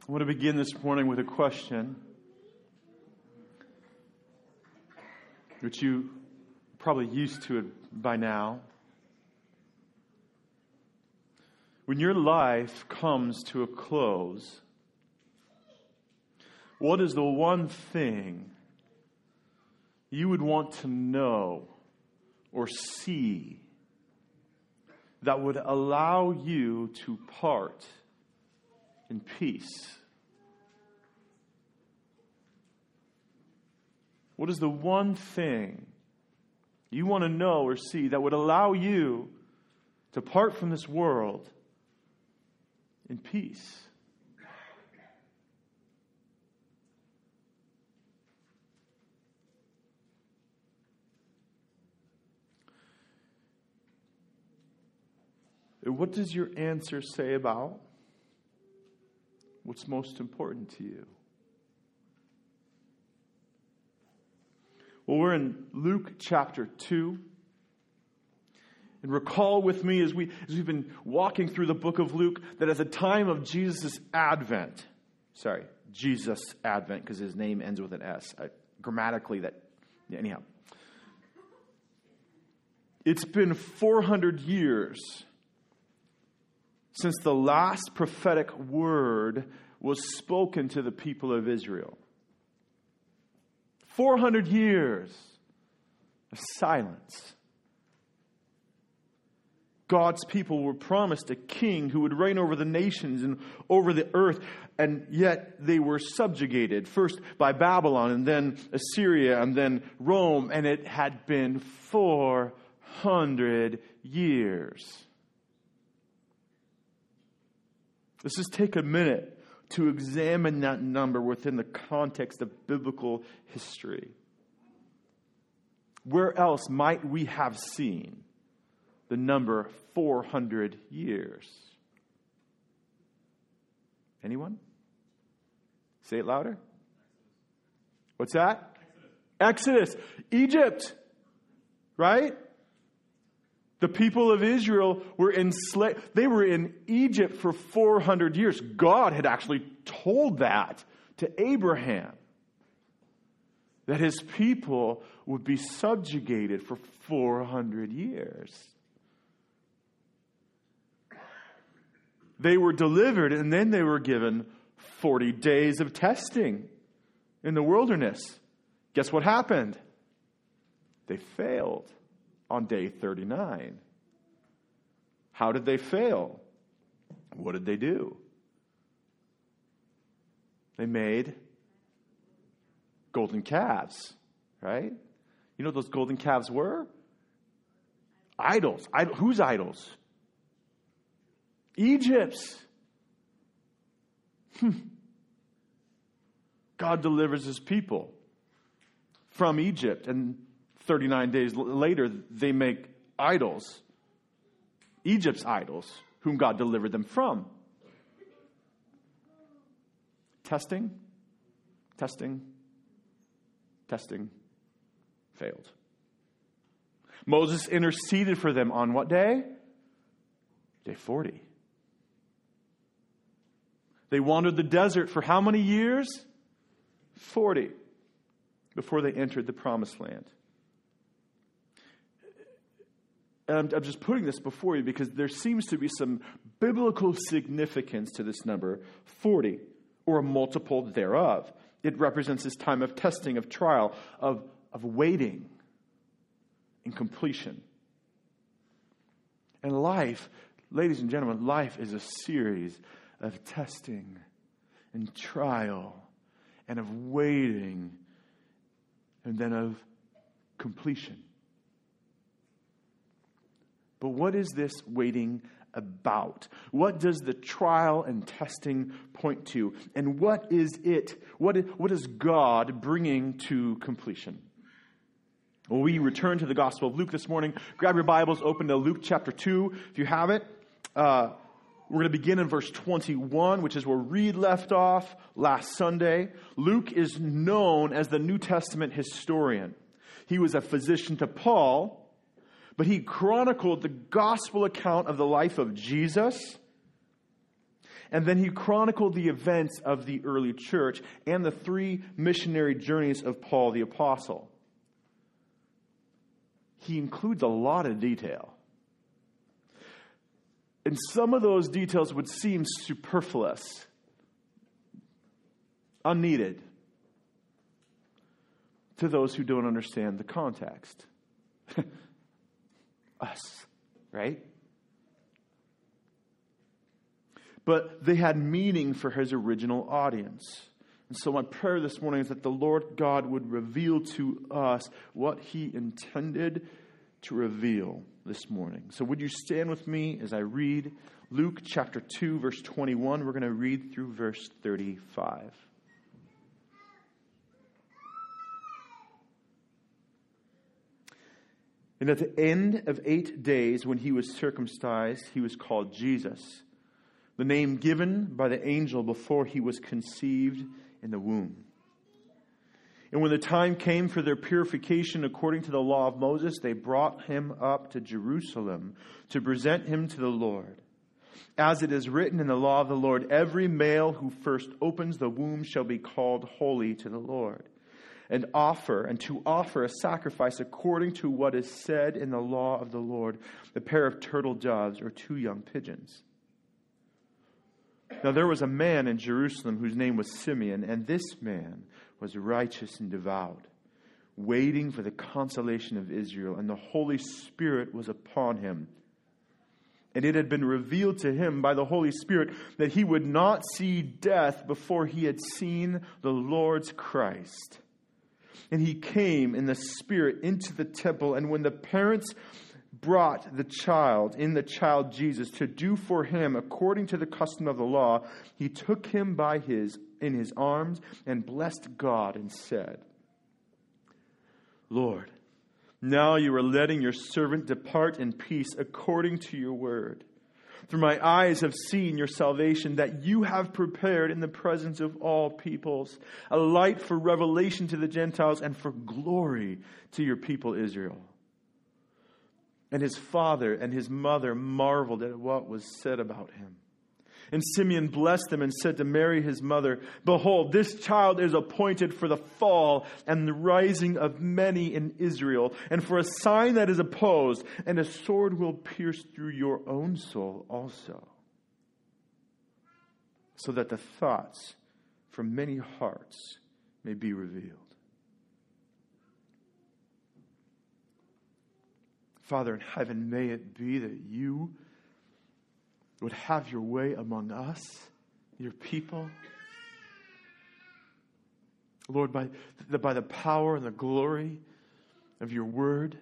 I want to begin this morning with a question, which you probably used to it by now. When your life comes to a close, what is the one thing you would want to know or see that would allow you to part in peace? What is the one thing you want to know or see that would allow you to part from this world in peace? What does your answer say about what's most important to you? Well, we're in Luke chapter 2. And recall with me as we've been walking through the book of Luke that at the time of Jesus' advent, because his name ends with an S. Grammatically, anyhow. It's been 400 years since the last prophetic word was spoken to the people of Israel. 400 years of silence. God's people were promised a king who would reign over the nations and over the earth, and yet they were subjugated, first by Babylon, and then Assyria, and then Rome, and it had been 400 years. Let's just take a minute to examine that number within the context of biblical history. Where else might we have seen the number 400 years? Anyone? Say it louder. What's that? Exodus. Egypt. Right? The people of Israel were enslaved. They were in Egypt for 400 years. God had actually told that to Abraham, that his people would be subjugated for 400 years. They were delivered, and then they were given 40 days of testing in the wilderness. Guess what happened? They failed on day 39. How did they fail? What did they do? They made golden calves, right? You know what those golden calves were? Idols. Whose idols? Egypt's. God delivers his people from Egypt, and 39 days later, they make idols. Egypt's idols, whom God delivered them from. Testing, failed. Moses interceded for them on what day? Day 40. They wandered the desert for how many years? 40. Before they entered the promised land. And I'm just putting this before you because there seems to be some biblical significance to this number, 40, or a multiple thereof. It represents this time of testing, of trial, of waiting and completion. And life, ladies and gentlemen, life is a series of testing and trial and of waiting and then of completion. But what is this waiting about? What does the trial and testing point to? And what is it? What is God bringing to completion? Well, we return to the Gospel of Luke this morning. Grab your Bibles, open to Luke chapter 2 if you have it. We're going to begin in verse 21, which is where Reed left off last Sunday. Luke is known as the New Testament historian. He was a physician to Paul, but he chronicled the gospel account of the life of Jesus. And then he chronicled the events of the early church and the 3 missionary journeys of Paul the Apostle. He includes a lot of detail. And some of those details would seem superfluous, unneeded, to those who don't understand the context. Us, right? But they had meaning for his original audience. And so my prayer this morning is that the Lord God would reveal to us what he intended to reveal this morning. So would you stand with me as I read Luke chapter 2, verse 21. We're going to read through verse 35. And at the end of 8 days, when he was circumcised, he was called Jesus, the name given by the angel before he was conceived in the womb. And when the time came for their purification according to the law of Moses, they brought him up to Jerusalem to present him to the Lord. As it is written in the law of the Lord, every male who first opens the womb shall be called holy to the Lord, and to offer a sacrifice according to what is said in the law of the Lord, a pair of turtle doves or 2 young pigeons. Now there was a man in Jerusalem whose name was Simeon, and this man was righteous and devout, waiting for the consolation of Israel, and the Holy Spirit was upon him. And it had been revealed to him by the Holy Spirit that he would not see death before he had seen the Lord's Christ. And he came in the Spirit into the temple, and when the parents brought the child Jesus to do for him according to the custom of the law, he took him in his arms and blessed God and said, Lord, now you are letting your servant depart in peace according to your word. For my eyes have seen your salvation that you have prepared in the presence of all peoples, a light for revelation to the Gentiles and for glory to your people Israel. And his father and his mother marveled at what was said about him. And Simeon blessed them and said to Mary his mother, Behold, this child is appointed for the fall and the rising of many in Israel, and for a sign that is opposed, and a sword will pierce through your own soul also, so that the thoughts from many hearts may be revealed. Father in heaven, may it be that you would have your way among us, your people. Lord, by the power and the glory of your word,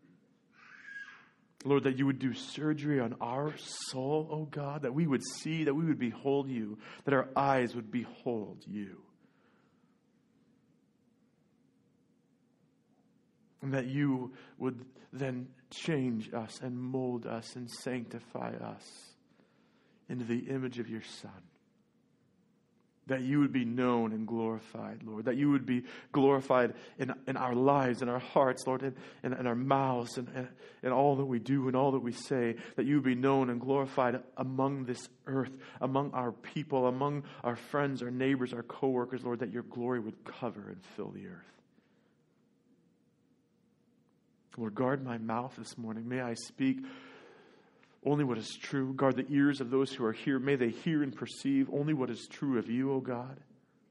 Lord, that you would do surgery on our soul, oh God, that we would see, that we would behold you, that our eyes would behold you. And that you would then change us and mold us and sanctify us into the image of your Son. That you would be known and glorified, Lord. That you would be glorified in our lives, in our hearts, Lord, in our mouths, and in all that we do and all that we say. That you would be known and glorified among this earth, among our people, among our friends, our neighbors, our co-workers, Lord. That your glory would cover and fill the earth. Lord, guard my mouth this morning. May I speak only what is true. Guard the ears of those who are here. May they hear and perceive only what is true of you, O God.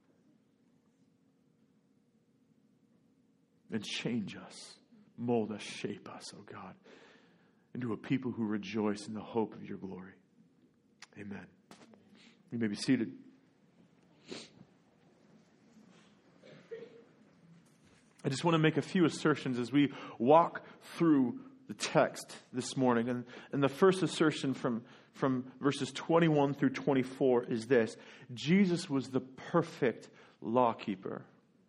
And change us, mold us, shape us, O God, into a people who rejoice in the hope of your glory. Amen. You may be seated. I just want to make a few assertions as we walk through the text this morning. And the first assertion from verses 21 through 24 is this: Jesus was the perfect lawkeeper.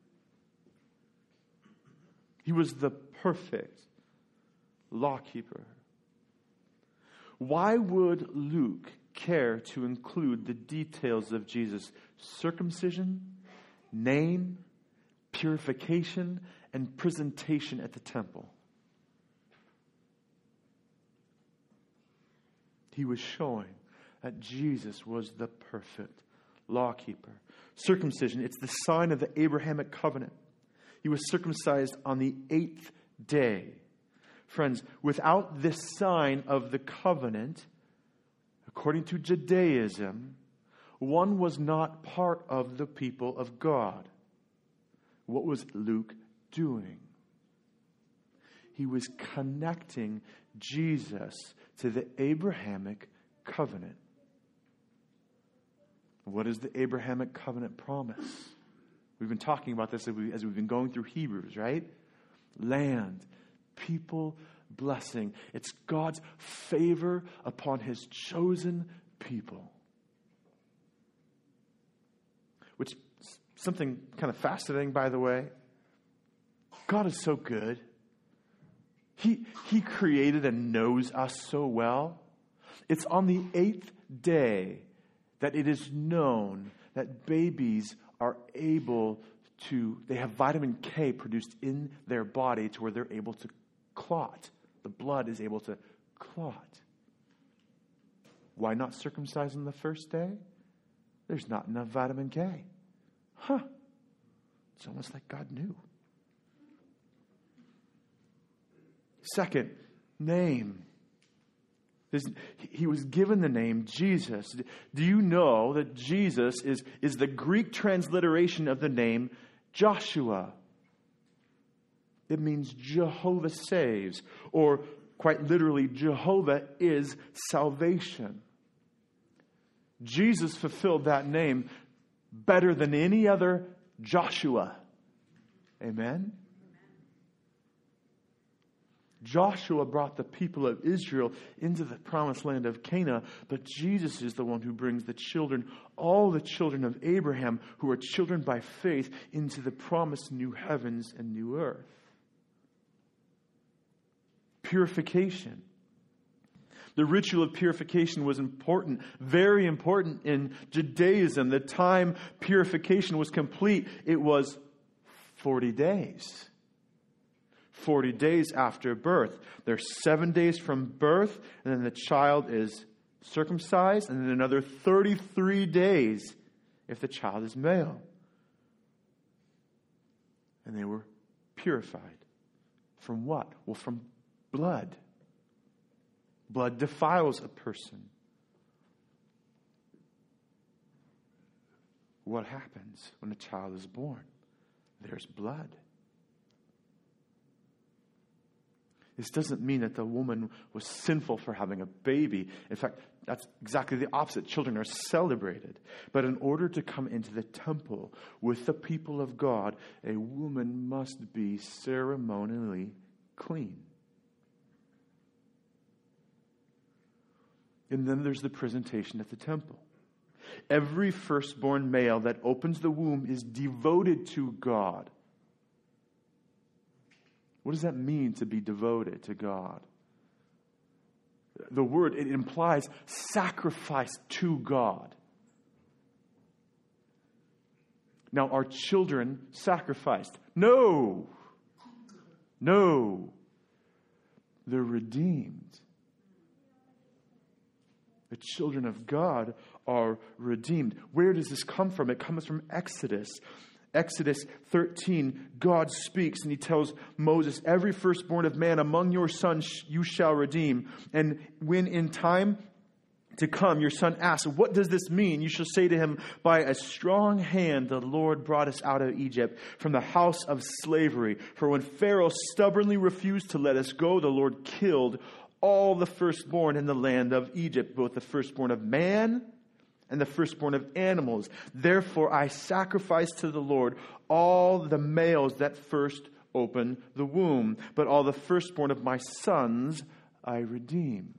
He was the perfect lawkeeper. Why would Luke care to include the details of Jesus' circumcision, name, purification, and presentation at the temple? He was showing that Jesus was the perfect lawkeeper. Circumcision, it's the sign of the Abrahamic covenant. He was circumcised on the 8th day. Friends, without this sign of the covenant, according to Judaism, one was not part of the people of God. What was Luke doing? He was connecting Jesus to the Abrahamic covenant. What is the Abrahamic covenant promise? We've been talking about this as we've been going through Hebrews, right? Land, people, blessing. It's God's favor upon His chosen people. Which is something kind of fascinating, by the way. God is so good. He created and knows us so well. It's on the 8th day that it is known that babies are able to, they have vitamin K produced in their body to where they're able to clot. The blood is able to clot. Why not circumcise on the first day? There's not enough vitamin K. It's almost like God knew. Second, name. He was given the name Jesus. Do you know that Jesus is the Greek transliteration of the name Joshua? It means Jehovah saves, or quite literally, Jehovah is salvation. Jesus fulfilled that name better than any other Joshua. Amen? Joshua brought the people of Israel into the promised land of Canaan, but Jesus is the one who brings the children, all the children of Abraham, who are children by faith, into the promised new heavens and new earth. Purification. The ritual of purification was important, very important in Judaism. The time purification was complete, it was 40 days. 40 days after birth. There's 7 days from birth, and then the child is circumcised, and then another 33 days if the child is male. And they were purified. From what? Well, from blood. Blood defiles a person. What happens when a child is born? There's blood. This doesn't mean that the woman was sinful for having a baby. In fact, that's exactly the opposite. Children are celebrated. But in order to come into the temple with the people of God, a woman must be ceremonially clean. And then there's the presentation at the temple. Every firstborn male that opens the womb is devoted to God. What does that mean to be devoted to God? The word, it implies sacrifice to God. Now, are children sacrificed? No. They're redeemed. The children of God are redeemed. Where does this come from? It comes from Exodus. Exodus 13, God speaks and He tells Moses, every firstborn of man among your sons you shall redeem. And when in time to come your son asks, what does this mean? You shall say to him, by a strong hand the Lord brought us out of Egypt from the house of slavery. For when Pharaoh stubbornly refused to let us go, the Lord killed all the firstborn in the land of Egypt, both the firstborn of man and the firstborn of animals. Therefore I sacrifice to the Lord all the males that first open the womb, but all the firstborn of my sons I redeem.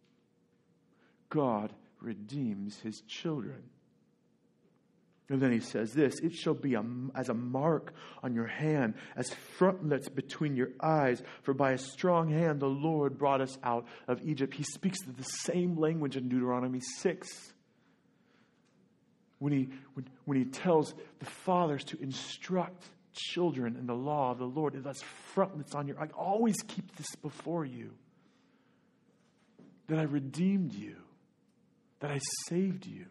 God redeems His children. And then He says this, it shall be as a mark on your hand, as frontlets between your eyes, for by a strong hand the Lord brought us out of Egypt. He speaks the same language in Deuteronomy 6. When he tells the fathers to instruct children in the law of the Lord, that's frontlets on your eye. Always keep this before you. That I redeemed you. that I saved you.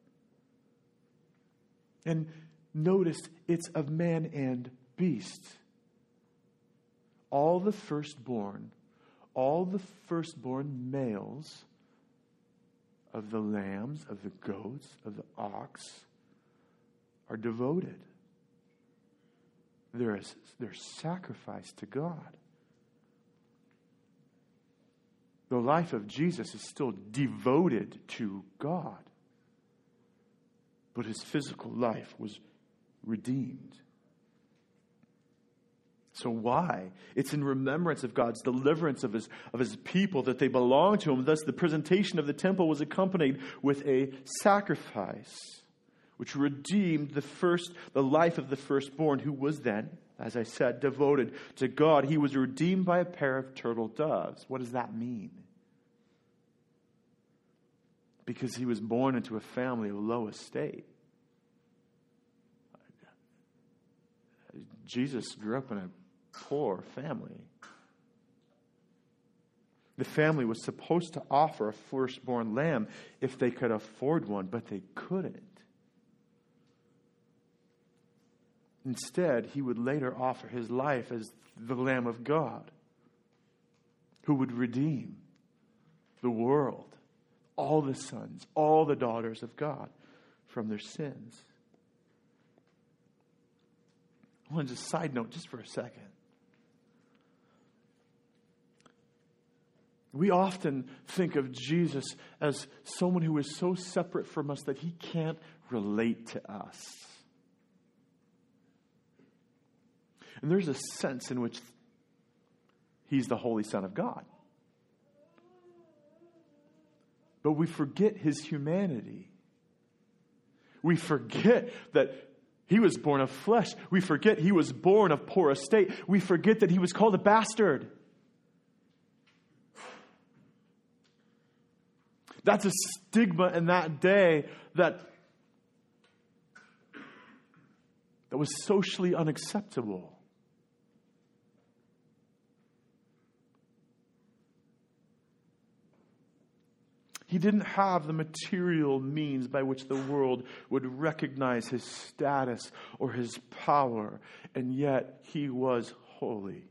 And notice it's of man and beast. All the firstborn males of the lambs, of the goats, of the ox are devoted. They're sacrificed to God. The life of Jesus is still devoted to God. But his physical life was redeemed. So why? It's in remembrance of God's deliverance of his people that they belong to him. Thus the presentation of the temple was accompanied with a sacrifice, which redeemed the life of the firstborn, who was then, as I said, devoted to God. He was redeemed by a pair of turtle doves. What does that mean? Because he was born into a family of low estate. Jesus grew up in a poor family. The family was supposed to offer a firstborn lamb if they could afford one, but they couldn't. Instead, he would later offer his life as the Lamb of God, who would redeem the world, all the sons, all the daughters of God from their sins. I want to just side note just for a second. We often think of Jesus as someone who is so separate from us that he can't relate to us. And there's a sense in which he's the Holy Son of God. But we forget his humanity. We forget that he was born of flesh. We forget he was born of poor estate. We forget that he was called a bastard. That's a stigma in that day that was socially unacceptable. He didn't have the material means by which the world would recognize his status or his power, and yet he was holy.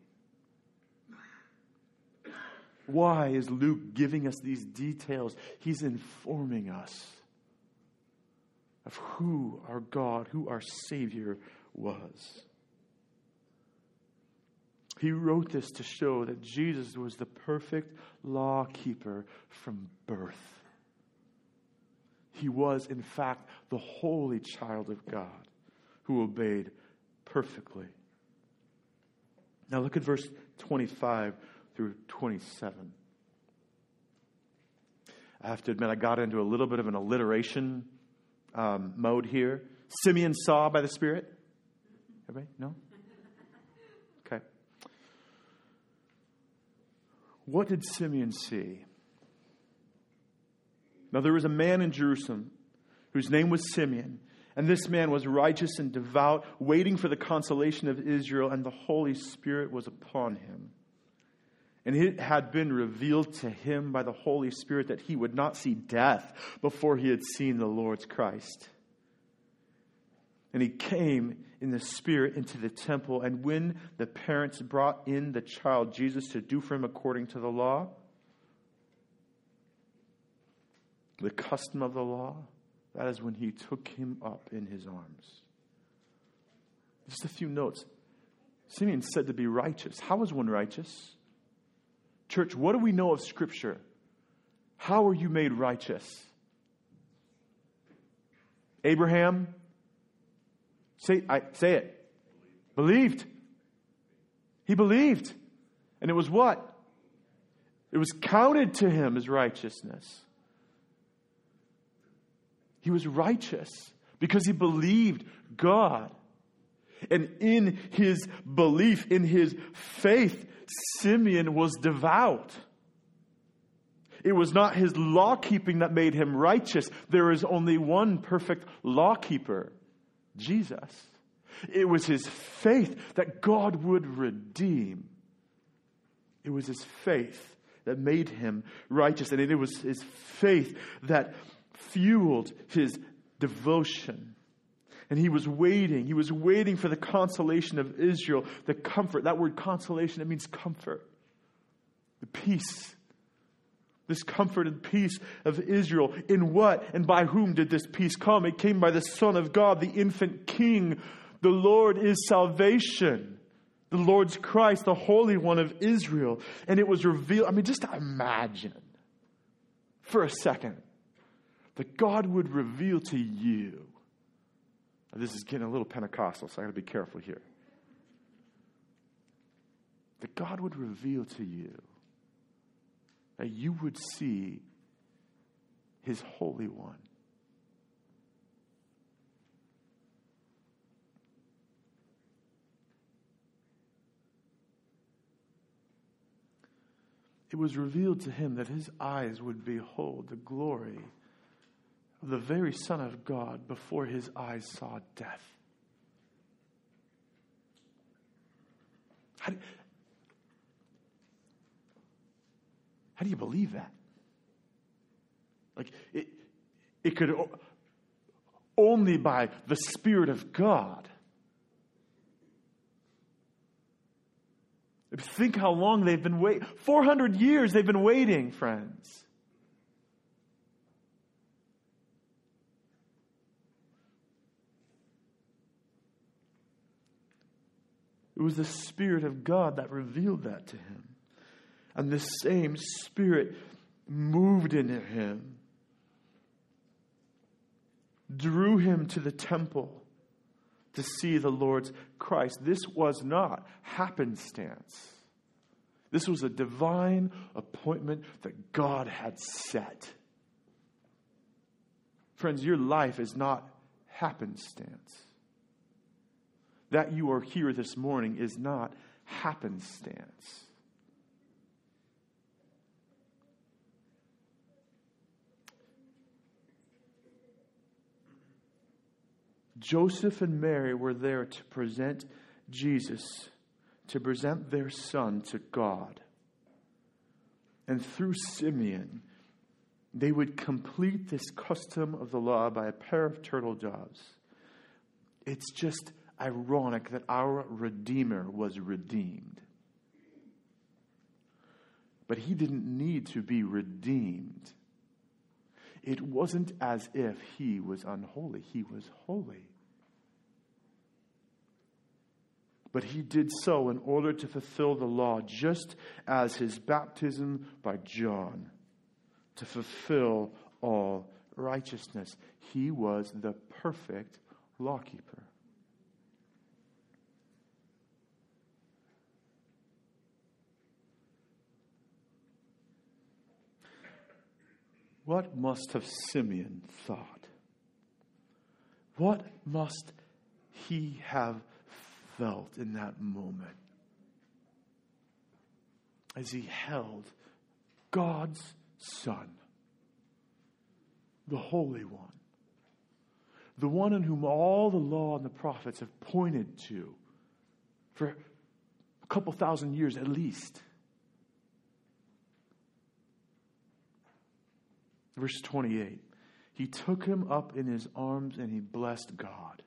Why is Luke giving us these details? He's informing us of who our God, who our Savior was. He wrote this to show that Jesus was the perfect law keeper from birth. He was, in fact, the holy child of God who obeyed perfectly. Now look at verse 25 through 27. I have to admit, I got into a little bit of an alliteration mode here. Simeon saw by the Spirit. Everybody? No? Okay. What did Simeon see? Now there was a man in Jerusalem whose name was Simeon, and this man was righteous and devout, waiting for the consolation of Israel, and the Holy Spirit was upon him. And it had been revealed to him by the Holy Spirit that he would not see death before he had seen the Lord's Christ. And he came in the Spirit into the temple, and when the parents brought in the child Jesus to do for him according to the law, the custom of the law, that is when he took him up in his arms. Just a few notes. Simeon said to be righteous. How is one righteous? Church, what do we know of Scripture? How are you made righteous? Abraham, say it. Believed. He believed. And it was what? It was counted to him as righteousness. He was righteous because he believed God. And in his belief, in his faith, Simeon was devout. It was not his law keeping that made him righteous. There is only one perfect law keeper, Jesus. It was his faith that God would redeem. It was his faith that made him righteous. And it was his faith that fueled his devotion. And he was waiting. He was waiting for the consolation of Israel, the comfort. That word consolation, it means comfort. The peace. This comfort and peace of Israel. In what and by whom did this peace come? It came by the Son of God, the infant King. The Lord is salvation. The Lord's Christ, the Holy One of Israel. And it was revealed. I mean, just imagine for a second that God would reveal to you. This is getting a little Pentecostal, so I got to be careful here. That God would reveal to you, that you would see His Holy One. It was revealed to him that his eyes would behold the glory of the very Son of God before his eyes saw death. How do you believe that? Like, it could only by the Spirit of God. Think how long they've been waiting. 400 years they've been waiting, friends. It was the Spirit of God that revealed that to him. And the same Spirit moved in him, drew him to the temple to see the Lord's Christ. This was not happenstance. This was a divine appointment that God had set. Friends, your life is not happenstance. That you are here this morning is not happenstance. Joseph and Mary were there to present Jesus, to present their son to God. And through Simeon, they would complete this custom of the law by a pair of turtle doves. It's just ironic that our Redeemer was redeemed. But he didn't need to be redeemed. It wasn't as if he was unholy. He was holy. But he did so in order to fulfill the law, just as his baptism by John, to fulfill all righteousness. He was the perfect lawkeeper. What must have Simeon thought? What must he have felt in that moment as he held God's Son, the Holy One, the one in whom all the law and the prophets have pointed to for a couple thousand years at least? Verse 28, he took him up in his arms and he blessed God.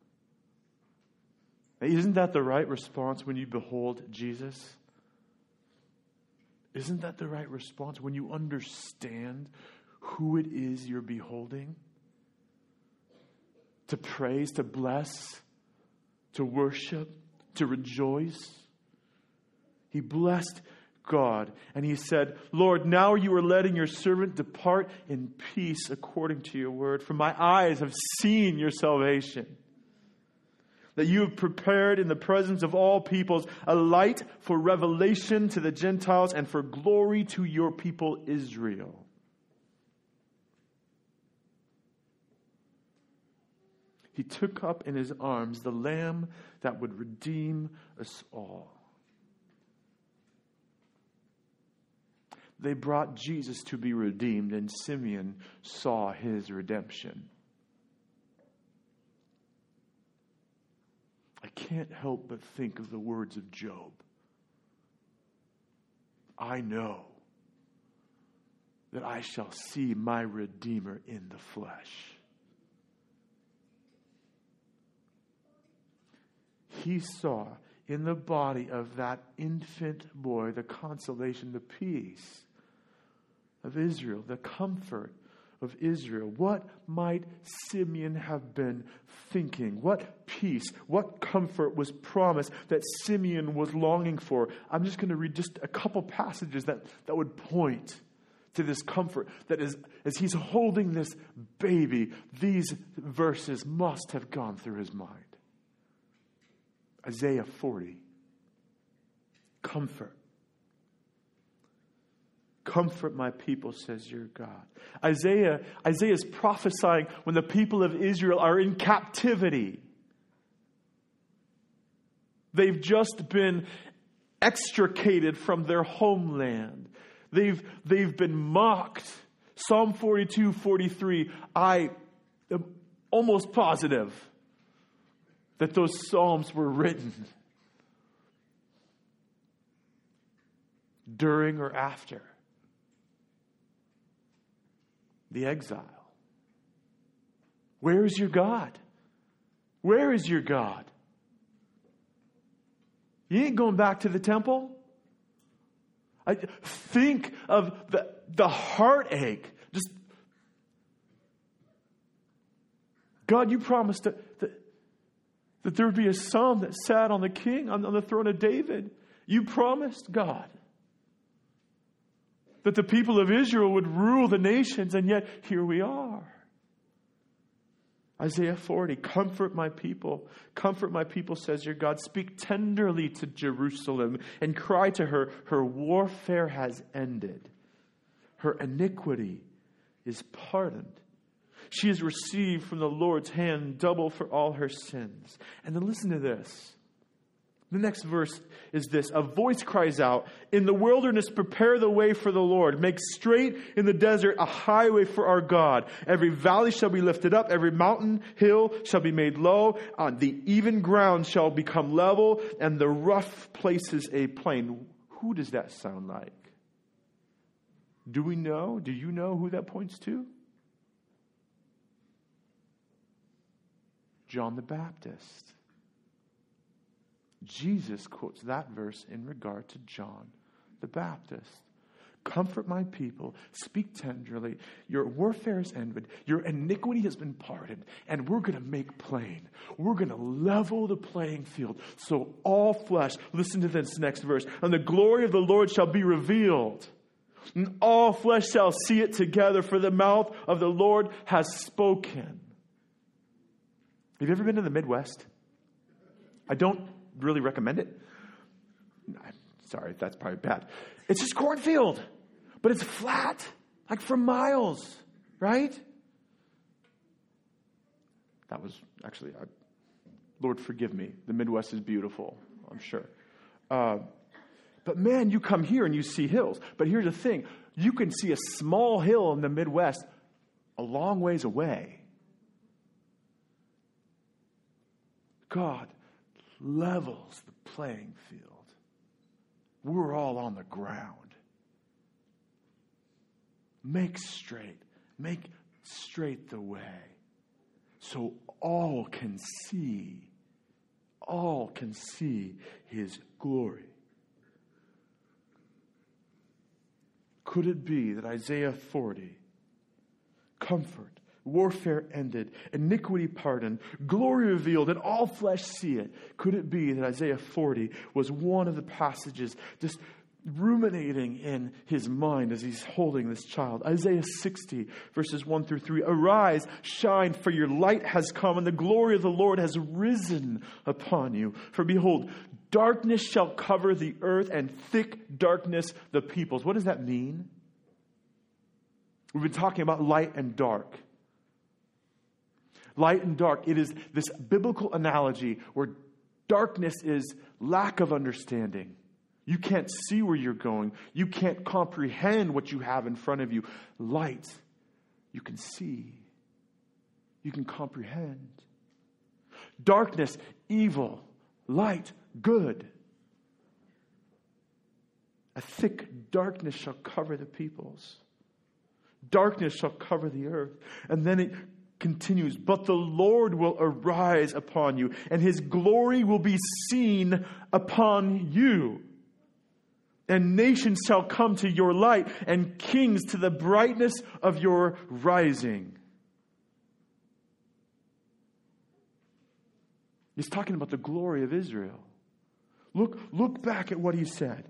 Now, isn't that the right response when you behold Jesus? Isn't that the right response when you understand who it is you're beholding? To praise, to bless, to worship, to rejoice. He blessed God, and he said, Lord, now you are letting your servant depart in peace according to your word. For my eyes have seen your salvation, that you have prepared in the presence of all peoples a light for revelation to the Gentiles and for glory to your people Israel. He took up in his arms the Lamb that would redeem us all. They brought Jesus to be redeemed, and Simeon saw his redemption. I can't help but think of the words of Job. I know that I shall see my Redeemer in the flesh. He saw in the body of that infant boy the consolation, the peace of Israel, the comfort of Israel. What might Simeon have been thinking? What peace, what comfort was promised that Simeon was longing for? I'm just going to read just a couple passages that would point to this comfort that is, as he's holding this baby, these verses must have gone through his mind. Isaiah 40. Comfort. Comfort my people, says your God. Isaiah is prophesying when the people of Israel are in captivity. They've just been extricated from their homeland. They've been mocked. Psalm 42, 43, I am almost positive that those Psalms were written during or after the exile. Where is your God? Where is your God? You ain't going back to the temple. I think of the heartache. Just, God, you promised that there would be a son that sat on the king, on the throne of David. You promised, God, that the people of Israel would rule the nations, and yet here we are. Isaiah 40, comfort my people, says your God. Speak tenderly to Jerusalem and cry to her, her warfare has ended. Her iniquity is pardoned. She has received from the Lord's hand double for all her sins. And then listen to this. The next verse is this. A voice cries out, in the wilderness, prepare the way for the Lord. Make straight in the desert a highway for our God. Every valley shall be lifted up. Every mountain, hill shall be made low. The even ground shall become level, and the rough places a plain. Who does that sound like? Do we know? Do you know who that points to? John the Baptist. Jesus quotes that verse in regard to John the Baptist. Comfort my people, speak tenderly. Your warfare is ended, your iniquity has been pardoned, and we're going to make plain. We're going to level the playing field. So all flesh, listen to this next verse, and the glory of the Lord shall be revealed. And all flesh shall see it together, for the mouth of the Lord has spoken. Have you ever been to the Midwest? I don't really recommend it. Sorry, that's probably bad. It's just cornfield, but it's flat, like for miles, right? That was actually, Lord forgive me. The Midwest is beautiful, I'm sure. But man, you come here and you see hills. But here's the thing. You can see a small hill in the Midwest a long ways away. God levels the playing field. We're all on the ground. Make straight the way, so all can see his glory. Could it be that Isaiah 40, comfort, warfare ended, iniquity pardoned, glory revealed, and all flesh see it? Could it be that Isaiah 40 was one of the passages just ruminating in his mind as he's holding this child? Isaiah 60, verses 1 through 3. Arise, shine, for your light has come, and the glory of the Lord has risen upon you. For behold, darkness shall cover the earth, and thick darkness the peoples. What does that mean? We've been talking about light and dark. Light and dark, it is this biblical analogy where darkness is lack of understanding. You can't see where you're going. You can't comprehend what you have in front of you. Light, you can see. You can comprehend. Darkness, evil. Light, good. A thick darkness shall cover the peoples. Darkness shall cover the earth. And then it continues, but the Lord will arise upon you, and his glory will be seen upon you. And nations shall come to your light, and kings to the brightness of your rising. He's talking about the glory of Israel. Look back at what he said.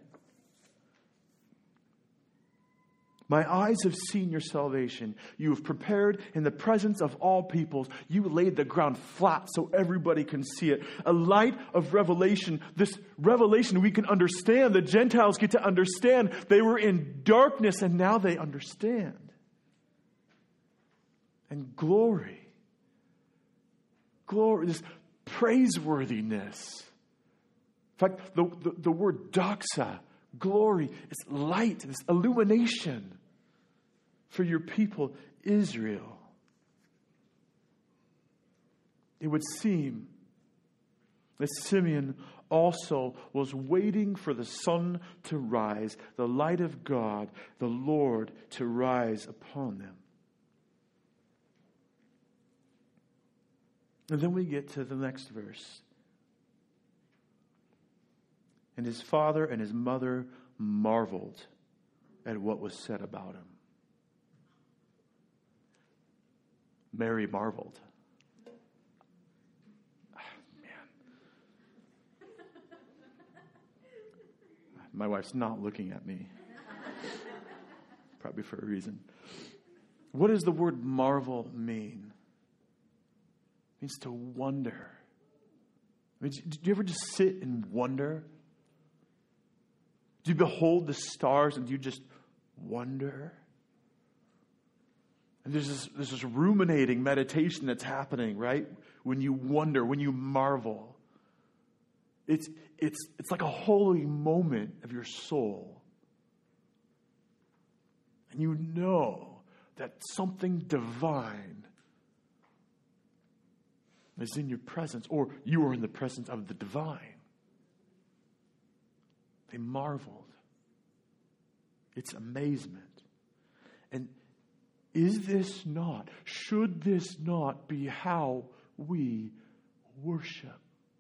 My eyes have seen your salvation. You have prepared in the presence of all peoples. You laid the ground flat so everybody can see it. A light of revelation. This revelation we can understand. The Gentiles get to understand. They were in darkness and now they understand. And glory. Glory, this praiseworthiness. In fact, the word doxa, glory, it's light, it's illumination for your people, Israel. It would seem that Simeon also was waiting for the sun to rise, the light of God, the Lord, to rise upon them. And then we get to the next verse. And his father and his mother marveled at what was said about him. Mary marveled. Man. My wife's not looking at me. Probably for a reason. What does the word marvel mean? It means to wonder. I mean, do you ever just sit and wonder? Do you behold the stars and do you just wonder? And there's this ruminating meditation that's happening, right? When you wonder, when you marvel. It's like a holy moment of your soul. And you know that something divine is in your presence, or you are in the presence of the divine. They marveled. It's amazement. And should this not be how we worship?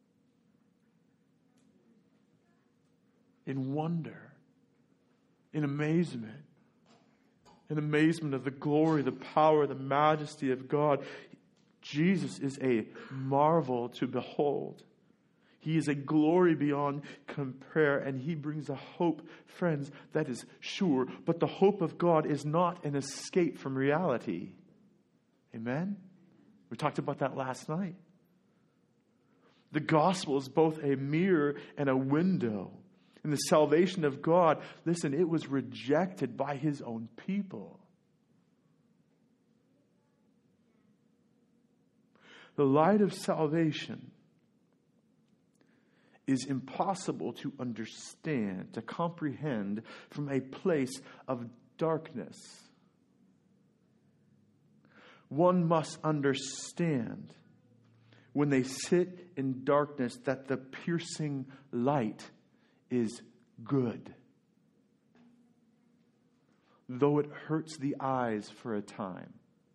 In wonder, in amazement of the glory, the power, the majesty of God. Jesus is a marvel to behold. He is a glory beyond compare, and he brings a hope, friends, that is sure. But the hope of God is not an escape from reality. Amen? We talked about that last night. The gospel is both a mirror and a window. And the salvation of God, listen, it was rejected by his own people. The light of salvation is impossible to understand, to comprehend from a place of darkness. One must understand when they sit in darkness that the piercing light is good, though it hurts the eyes for a time.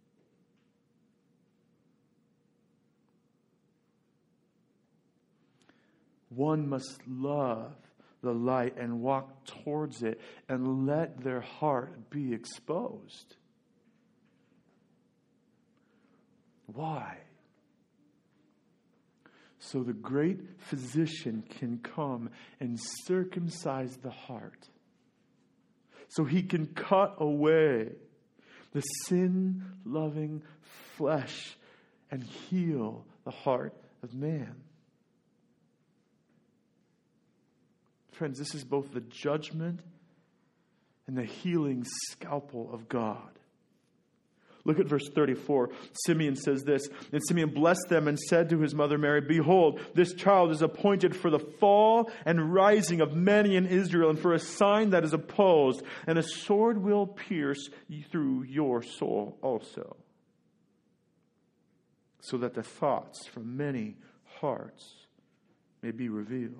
One must love the light and walk towards it and let their heart be exposed. Why? So the great physician can come and circumcise the heart. So he can cut away the sin-loving flesh and heal the heart of man. Friends, this is both the judgment and the healing scalpel of God. Look at verse 34. Simeon says this, and Simeon blessed them and said to his mother Mary, behold, this child is appointed for the fall and rising of many in Israel, and for a sign that is opposed, and a sword will pierce through your soul also, so that the thoughts from many hearts may be revealed.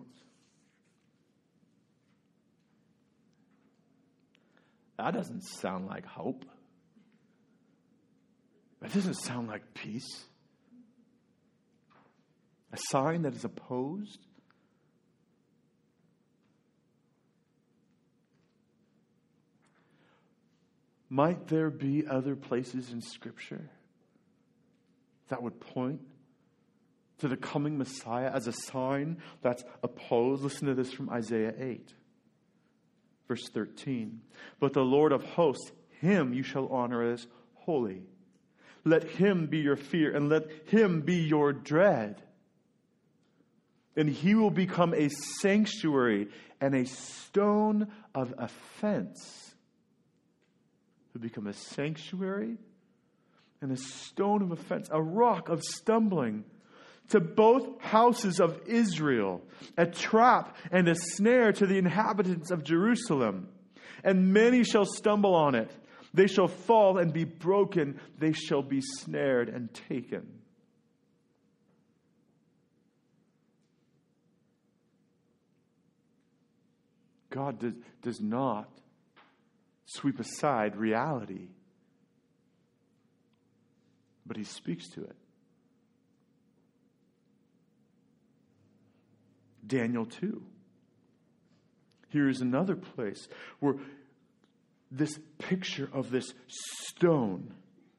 That doesn't sound like hope. That doesn't sound like peace. A sign that is opposed. Might there be other places in Scripture that would point to the coming Messiah as a sign that's opposed? Listen to this from Isaiah 8, verse 13. But the Lord of hosts, him you shall honor as holy. Let him be your fear, and let him be your dread. And he will become a sanctuary and a stone of offense. He'll become a sanctuary and a stone of offense, a rock of stumbling to both houses of Israel, a trap and a snare to the inhabitants of Jerusalem. And many shall stumble on it. They shall fall and be broken. They shall be snared and taken. God does not sweep aside reality, but he speaks to it. Daniel 2. Here's another place where this picture of this stone,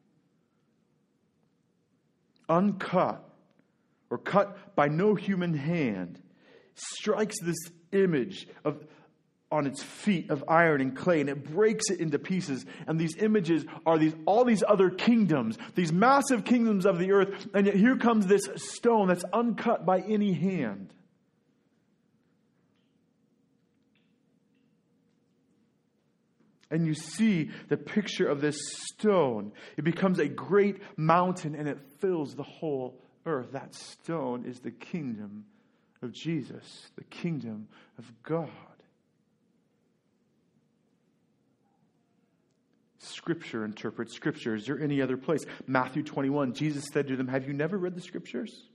uncut or cut by no human hand, strikes this image on its feet of iron and clay, and it breaks it into pieces. And these images are all these other kingdoms, these massive kingdoms of the earth, and yet here comes this stone that's uncut by any hand. And you see the picture of this stone. It becomes a great mountain and it fills the whole earth. That stone is the kingdom of Jesus, the kingdom of God. Scripture interprets Scripture. Is there any other place? Matthew 21, Jesus said to them, have you never read the Scriptures?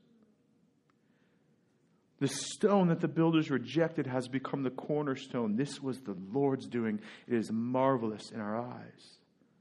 The stone that the builders rejected has become the cornerstone. This was the Lord's doing. It is marvelous in our eyes.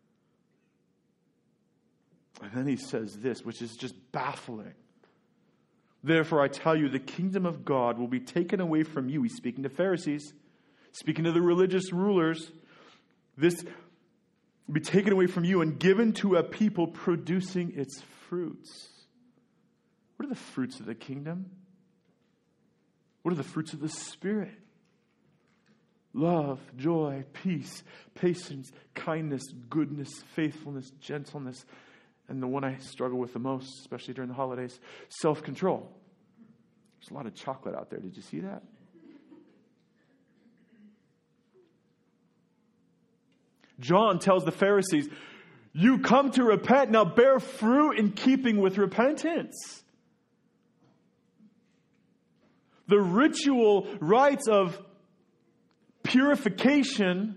And then he says this, which is just baffling. Therefore, I tell you, the kingdom of God will be taken away from you. He's speaking to Pharisees, speaking to the religious rulers. This will be taken away from you and given to a people producing its fruits. What are the fruits of the kingdom? What are the fruits of the Spirit? Love, joy, peace, patience, kindness, goodness, faithfulness, gentleness, and the one I struggle with the most, especially during the holidays, self-control. There's a lot of chocolate out there. Did you see that? John tells the Pharisees, you come to repent, now bear fruit in keeping with repentance. The ritual rites of purification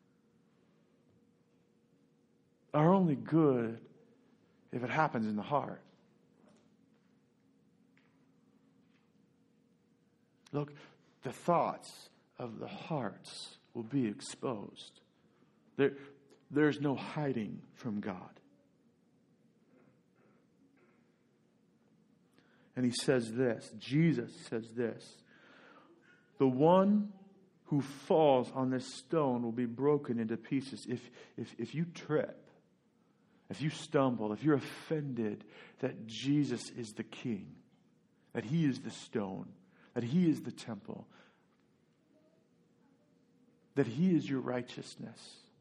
are only good if it happens in the heart. Look, the thoughts of the hearts will be exposed. There's no hiding from God. And he says this, Jesus says this, the one who falls on this stone will be broken into pieces. If you trip, if you stumble, if you're offended that Jesus is the king, that he is the stone, that he is the temple, that he is your righteousness,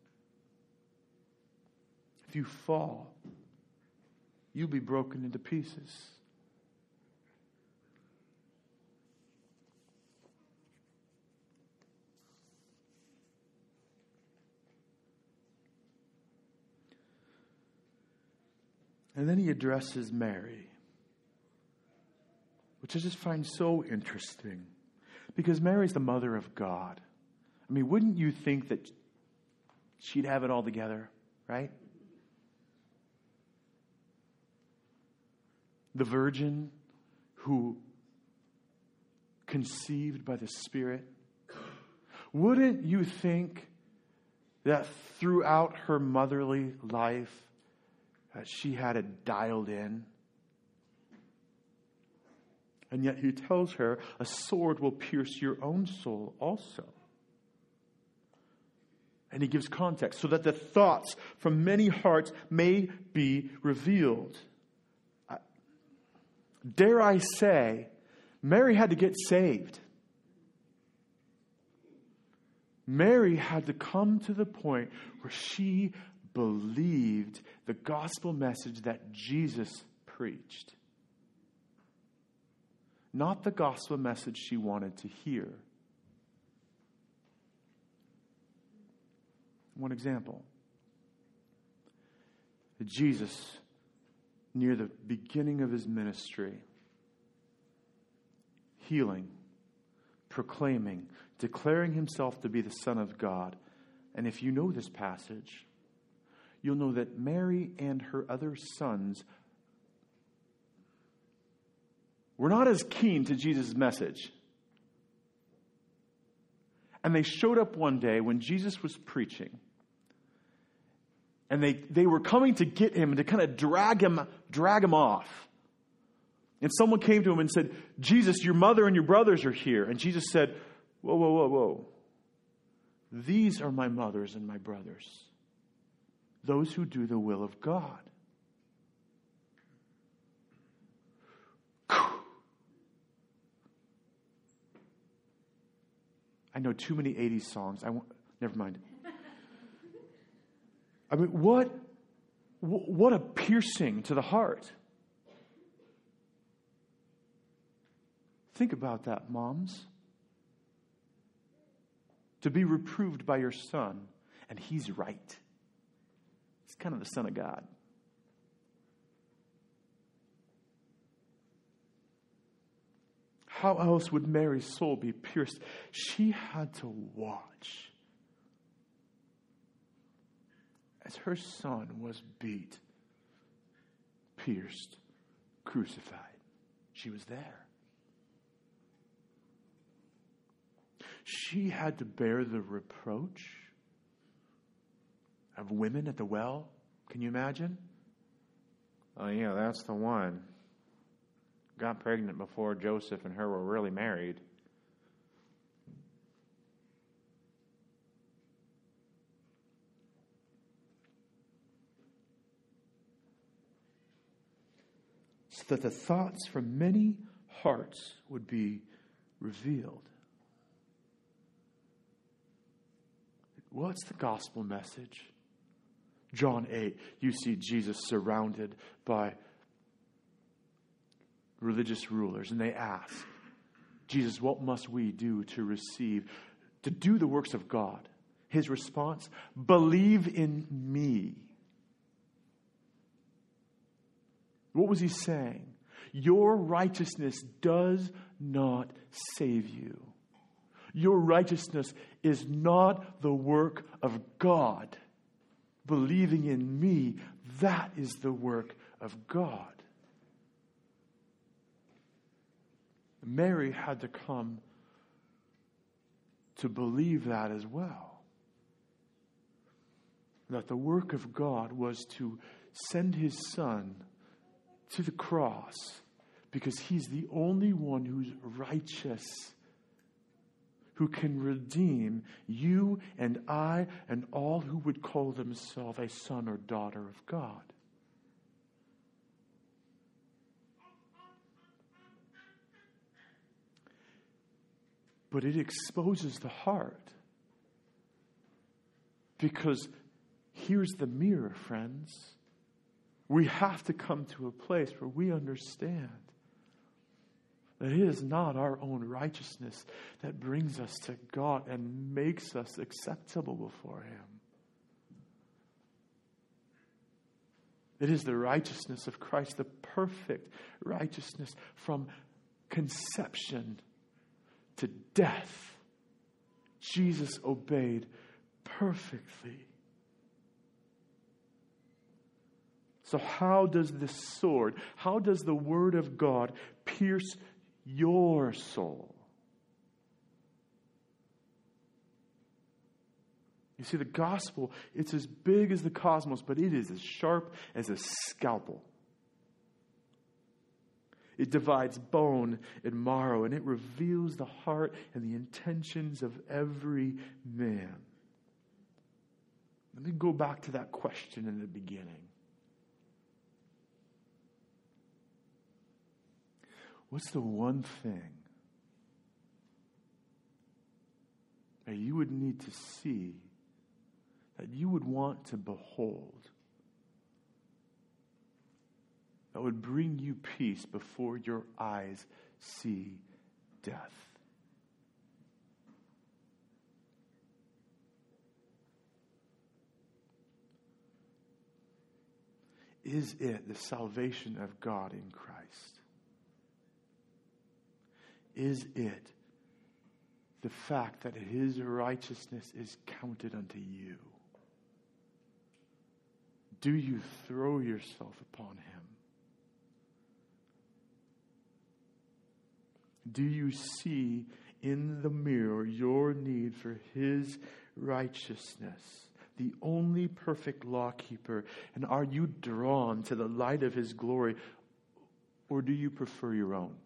if you fall, you'll be broken into pieces. And then he addresses Mary, which I just find so interesting, because Mary's the mother of God. I mean, wouldn't you think that she'd have it all together, right? The virgin who conceived by the Spirit. Wouldn't you think that throughout her motherly life, She had it dialed in. And yet he tells her, a sword will pierce your own soul also. And he gives context so that the thoughts from many hearts may be revealed. Dare I say, Mary had to get saved. Mary had to come to the point where she believed the gospel message that Jesus preached. Not the gospel message she wanted to hear. One example. Jesus, near the beginning of his ministry, healing, proclaiming, declaring himself to be the Son of God. And if you know this passage, you'll know that Mary and her other sons were not as keen to Jesus' message. And they showed up one day when Jesus was preaching. And they were coming to get him and to kind of drag him off. And someone came to him and said, Jesus, your mother and your brothers are here. And Jesus said, whoa, whoa, whoa, whoa. These are my mothers and my brothers. Those who do the will of God. I know too many 80s songs. Never mind. I mean, what a piercing to the heart. Think about that, moms. To be reproved by your son, and he's right. He's kind of the Son of God. How else would Mary's soul be pierced? She had to watch as her son was beat, pierced, crucified. She was there. She had to bear the reproach of women at the well. Can you imagine? Oh, yeah, that's the one. Got pregnant before Joseph and her were really married. So that the thoughts from many hearts would be revealed. What's the gospel message? John 8, you see Jesus surrounded by religious rulers, and they ask, Jesus, what must we do to do the works of God? His response, believe in me. What was he saying? Your righteousness does not save you. Your righteousness is not the work of God. Believing in me, that is the work of God. Mary had to come to believe that as well. That the work of God was to send his son to the cross because he's the only one who's righteous, who can redeem you and I and all who would call themselves a son or daughter of God. But it exposes the heart. Because here's the mirror, friends. We have to come to a place where we understand that it is not our own righteousness that brings us to God and makes us acceptable before him. It is the righteousness of Christ, the perfect righteousness from conception to death. Jesus obeyed perfectly. So how does this sword, how does the word of God pierce your soul? You see, the gospel, it's as big as the cosmos, but it is as sharp as a scalpel. It divides bone and marrow, and it reveals the heart and the intentions of every man. Let me go back to that question in the beginning. What's the one thing that you would need to see, that you would want to behold, that would bring you peace before your eyes see death? Is it the salvation of God in Christ? Is it the fact that His righteousness is counted unto you? Do you throw yourself upon Him? Do you see in the mirror your need for His righteousness, the only perfect lawkeeper? And are you drawn to the light of His glory, or do you prefer your own?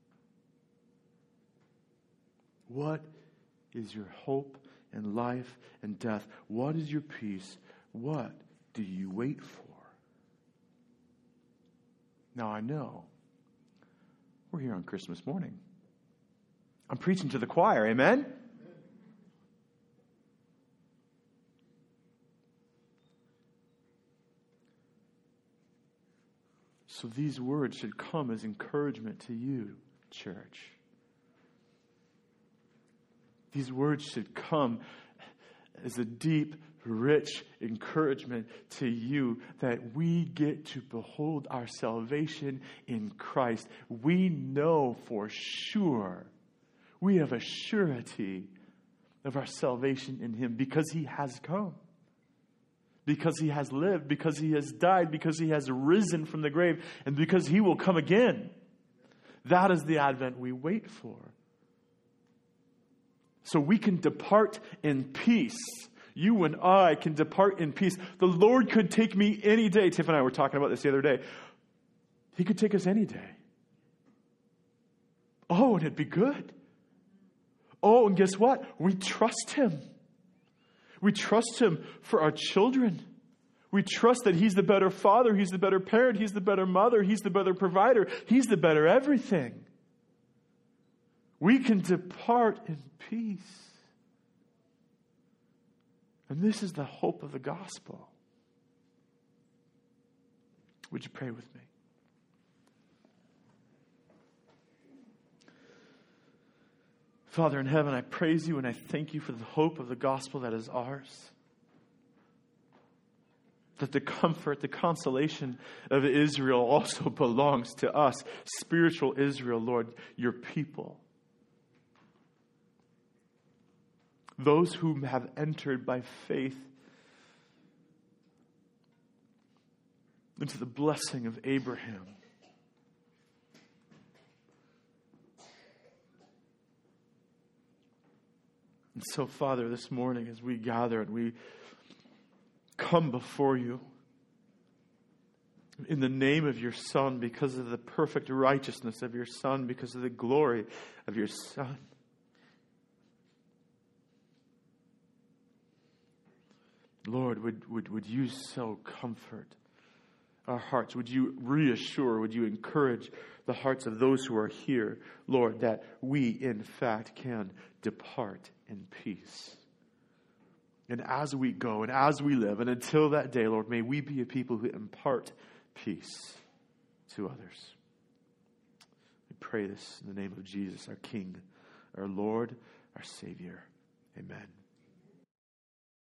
What is your hope and life and death? What is your peace? What do you wait for? Now I know we're here on Christmas morning. I'm preaching to the choir, amen? So these words should come as encouragement to you, church. These words should come as a deep, rich encouragement to you that we get to behold our salvation in Christ. We know for sure, we have a surety of our salvation in Him because He has come, because He has lived, because He has died, because He has risen from the grave, and because He will come again. That is the Advent we wait for. So we can depart in peace. You and I can depart in peace. The Lord could take me any day. Tiff and I were talking about this the other day. He could take us any day. Oh, and it'd be good. Oh, and guess what? We trust Him. We trust Him for our children. We trust that He's the better father. He's the better parent. He's the better mother. He's the better provider. He's the better everything. We can depart in peace. And this is the hope of the gospel. Would you pray with me? Father in heaven, I praise You and I thank You for the hope of the gospel that is ours. That the comfort, the consolation of Israel also belongs to us. Spiritual Israel, Lord, Your people. Those whom have entered by faith into the blessing of Abraham. And so, Father, this morning as we gather and we come before You in the name of Your Son, because of the perfect righteousness of Your Son, because of the glory of Your Son, Lord, would You so comfort our hearts? Would You reassure, would You encourage the hearts of those who are here, Lord, that we in fact can depart in peace. And as we go and as we live, and until that day, Lord, may we be a people who impart peace to others. We pray this in the name of Jesus, our King, our Lord, our Savior. Amen.